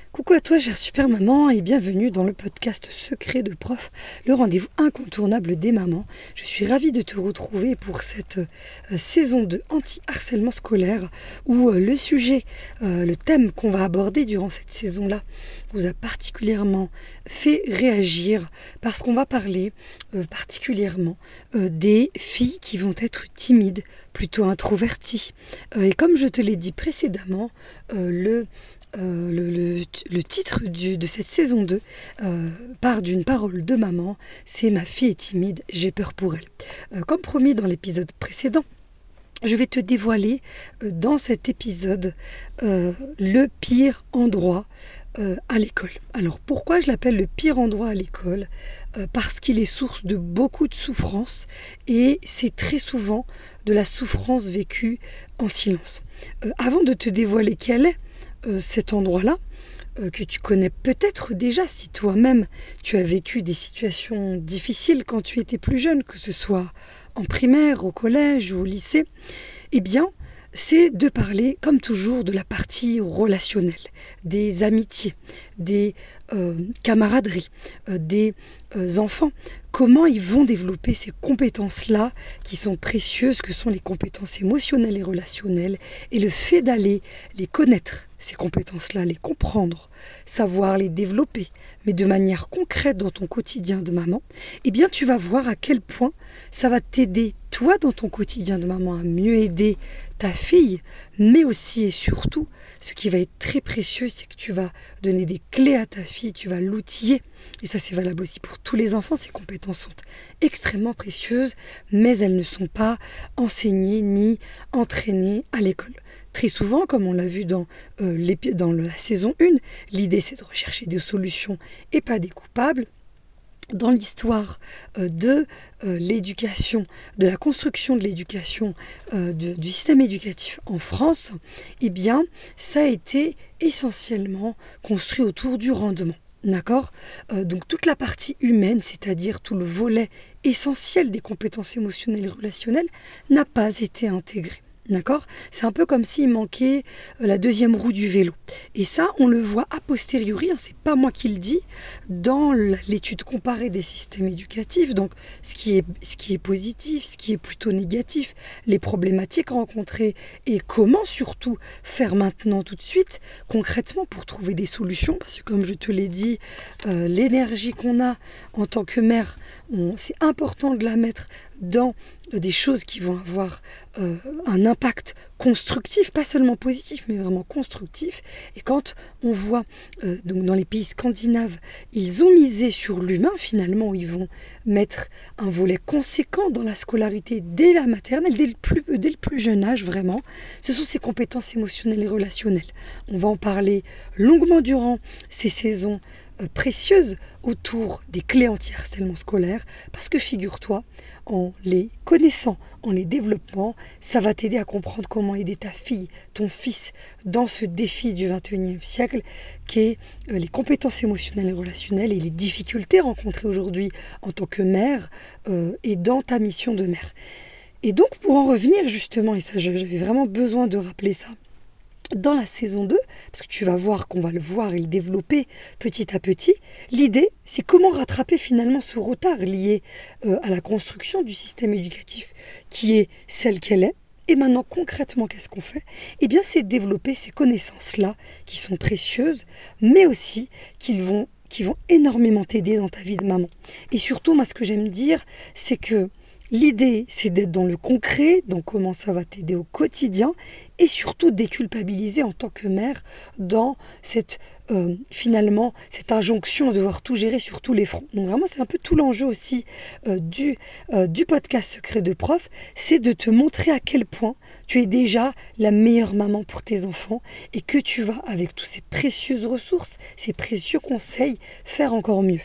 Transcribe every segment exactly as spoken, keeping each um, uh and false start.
Coucou à toi, chère super maman, et bienvenue dans le podcast Secret de prof, le rendez-vous incontournable des mamans. Je suis ravie de te retrouver pour cette euh, saison de anti-harcèlement scolaire où euh, le sujet, euh, le thème qu'on va aborder durant cette saison-là vous a particulièrement fait réagir parce qu'on va parler euh, particulièrement euh, des filles qui vont être timides, plutôt introverties. Euh, et comme je te l'ai dit précédemment, euh, le Euh, le, le, le titre du, de cette saison deux euh, part d'une parole de maman, c'est ma fille est timide, j'ai peur pour elle. Euh, comme promis dans l'épisode précédent, je vais te dévoiler euh, dans cet épisode euh, le pire endroit euh, à l'école. Alors pourquoi je l'appelle le pire endroit à l'école euh, Parce qu'il est source de beaucoup de souffrance et c'est très souvent de la souffrance vécue en silence. Euh, avant de te dévoiler quel est euh, cet endroit-là, euh, que tu connais peut-être déjà si toi-même tu as vécu des situations difficiles quand tu étais plus jeune, que ce soit en primaire, au collège ou au lycée, eh bien, c'est de parler, comme toujours, de la partie relationnelle, des amitiés, des euh, camaraderies, euh, des euh, enfants. Comment ils vont développer ces compétences-là qui sont précieuses, que sont les compétences émotionnelles et relationnelles, et le fait d'aller les connaître, ces compétences-là, les comprendre, savoir les développer, mais de manière concrète dans ton quotidien de maman, eh bien tu vas voir à quel point ça va t'aider, toi, dans ton quotidien de maman, à mieux aider ta fille, mais aussi et surtout, ce qui va être très précieux, c'est que tu vas donner des clés à ta fille, tu vas l'outiller, et ça c'est valable aussi pour tous les enfants, ces compétences sont extrêmement précieuses, mais elles ne sont pas enseignées ni entraînées à l'école. Très souvent, comme on l'a vu dans, euh, dans la saison un, l'idée c'est de rechercher des solutions et pas des coupables. Dans l'histoire euh, de euh, l'éducation, de la construction de l'éducation, euh, de, du système éducatif en France, eh bien, ça a été essentiellement construit autour du rendement. D'accord ? euh, Donc toute la partie humaine, c'est-à-dire tout le volet essentiel des compétences émotionnelles et relationnelles, n'a pas été intégré. D'accord ? C'est un peu comme s'il manquait la deuxième roue du vélo. Et ça, on le voit a posteriori, hein, c'est pas moi qui le dis, dans l'étude comparée des systèmes éducatifs, donc ce qui est, ce qui est positif, ce qui est plutôt négatif, les problématiques rencontrées et comment surtout faire maintenant tout de suite, concrètement pour trouver des solutions, parce que comme je te l'ai dit, euh, l'énergie qu'on a en tant que mère, on, c'est important de la mettre dans des choses qui vont avoir euh, un impact constructif, pas seulement positif, mais vraiment constructif. Et quand on voit euh, donc dans les pays scandinaves, ils ont misé sur l'humain finalement, où ils vont mettre un volet conséquent dans la scolarité dès la maternelle, dès le plus, dès le plus jeune âge vraiment. Ce sont ces compétences émotionnelles et relationnelles. On va en parler longuement durant ces saisons euh, précieuses autour des clés anti-harcèlement scolaire, parce que figure-toi, en les connaissant, en les développant, ça va t'aider à comprendre comment aider ta fille, ton fils, dans ce défi du vingt et unième siècle, qui est euh, les compétences émotionnelles et relationnelles et les difficultés rencontrées aujourd'hui en tant que mère euh, et dans ta mission de mère. Et donc pour en revenir justement, et ça j'avais vraiment besoin de rappeler ça, dans la saison deux, parce que tu vas voir qu'on va le voir et le développer petit à petit, l'idée c'est comment rattraper finalement ce retard lié euh, à la construction du système éducatif qui est celle qu'elle est. Et maintenant concrètement qu'est-ce qu'on fait ? Eh bien c'est développer ces connaissances-là qui sont précieuses, mais aussi qui vont, qui vont énormément t'aider dans ta vie de maman. Et surtout moi ce que j'aime dire c'est que l'idée, c'est d'être dans le concret, dans comment ça va t'aider au quotidien et surtout déculpabiliser en tant que mère dans cette, euh, finalement, cette injonction de devoir tout gérer sur tous les fronts. Donc vraiment, c'est un peu tout l'enjeu aussi euh, du, euh, du podcast Secret de prof, c'est de te montrer à quel point tu es déjà la meilleure maman pour tes enfants et que tu vas, avec toutes ces précieuses ressources, ces précieux conseils, faire encore mieux.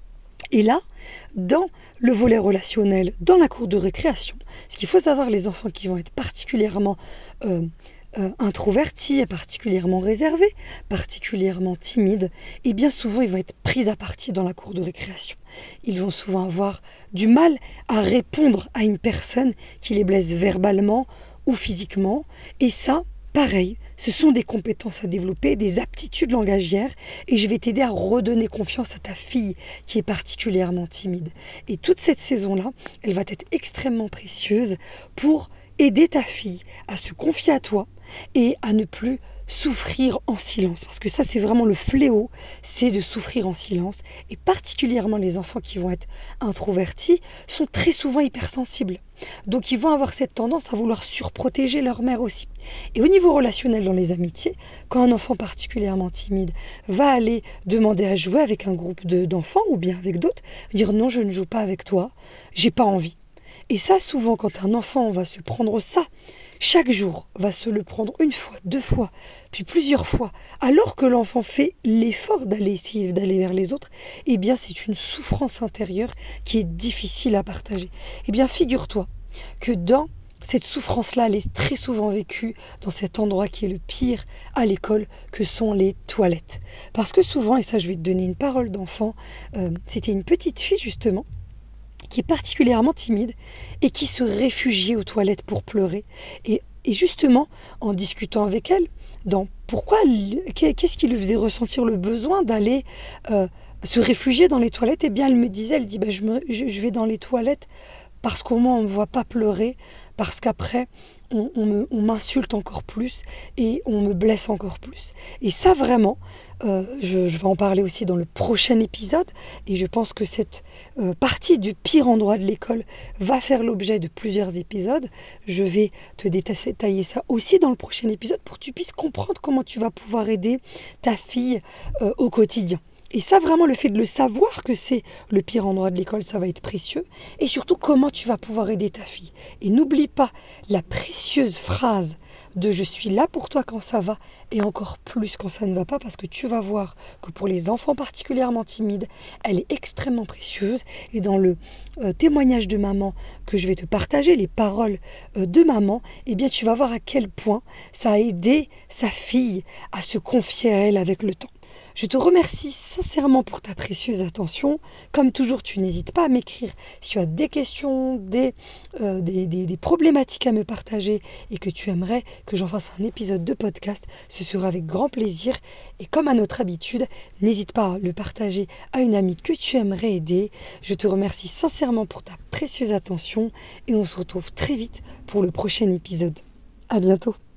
Et là, dans le volet relationnel, dans la cour de récréation, ce qu'il faut savoir, les enfants qui vont être particulièrement euh, euh, introvertis, particulièrement réservés, particulièrement timides, et bien souvent ils vont être pris à partie dans la cour de récréation. Ils vont souvent avoir du mal à répondre à une personne qui les blesse verbalement ou physiquement, et ça, Pareil, ce sont des compétences à développer, des aptitudes langagières et je vais t'aider à redonner confiance à ta fille qui est particulièrement timide. Et toute cette saison-là, elle va être extrêmement précieuse pour aider ta fille à se confier à toi et à ne plus souffrir en silence. Parce que ça, c'est vraiment le fléau, c'est de souffrir en silence. Et particulièrement les enfants qui vont être introvertis sont très souvent hypersensibles. Donc ils vont avoir cette tendance à vouloir surprotéger leur mère aussi. Et au niveau relationnel dans les amitiés, quand un enfant particulièrement timide va aller demander à jouer avec un groupe de, d'enfants ou bien avec d'autres, dire non, je ne joue pas avec toi, j'ai pas envie. Et ça, souvent, quand un enfant va se prendre ça, chaque jour, va se le prendre une fois, deux fois, puis plusieurs fois, alors que l'enfant fait l'effort d'aller essayer d'aller vers les autres, eh bien, c'est une souffrance intérieure qui est difficile à partager. Eh bien, figure-toi que dans cette souffrance-là, elle est très souvent vécue dans cet endroit qui est le pire à l'école, que sont les toilettes. Parce que souvent, et ça je vais te donner une parole d'enfant, euh, c'était une petite fille justement, qui est particulièrement timide et qui se réfugie aux toilettes pour pleurer. Et, et justement, en discutant avec elle, dans pourquoi, qu'est-ce qui lui faisait ressentir le besoin d'aller euh, se réfugier dans les toilettes, eh bien elle me disait, elle dit, ben, je, me, je, je vais dans les toilettes parce qu'au moins on ne me voit pas pleurer, parce qu'après on, on, me, on m'insulte encore plus et on me blesse encore plus. Et ça vraiment, euh, je, je vais en parler aussi dans le prochain épisode, et je pense que cette euh, partie du pire endroit de l'école va faire l'objet de plusieurs épisodes. Je vais te détailler ça aussi dans le prochain épisode pour que tu puisses comprendre comment tu vas pouvoir aider ta fille euh, au quotidien. Et ça, vraiment, le fait de le savoir que c'est le pire endroit de l'école, ça va être précieux. Et surtout, comment tu vas pouvoir aider ta fille. Et n'oublie pas la précieuse phrase de « je suis là pour toi quand ça va » et encore plus quand ça ne va pas, parce que tu vas voir que pour les enfants particulièrement timides, elle est extrêmement précieuse. Et dans le euh, témoignage de maman que je vais te partager, les paroles euh, de maman, eh bien, tu vas voir à quel point ça a aidé sa fille à se confier à elle avec le temps. Je te remercie sincèrement pour ta précieuse attention. Comme toujours, tu n'hésites pas à m'écrire si tu as des questions, des, euh, des, des, des problématiques à me partager et que tu aimerais que j'en fasse un épisode de podcast. Ce sera avec grand plaisir. Et comme à notre habitude, n'hésite pas à le partager à une amie que tu aimerais aider. Je te remercie sincèrement pour ta précieuse attention et on se retrouve très vite pour le prochain épisode. À bientôt.